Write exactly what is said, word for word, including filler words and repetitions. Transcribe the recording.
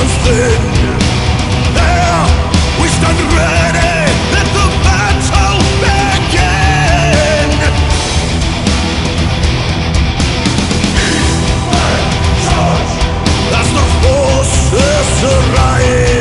thin. There we stand ready, let the battle begin. As the forces arise,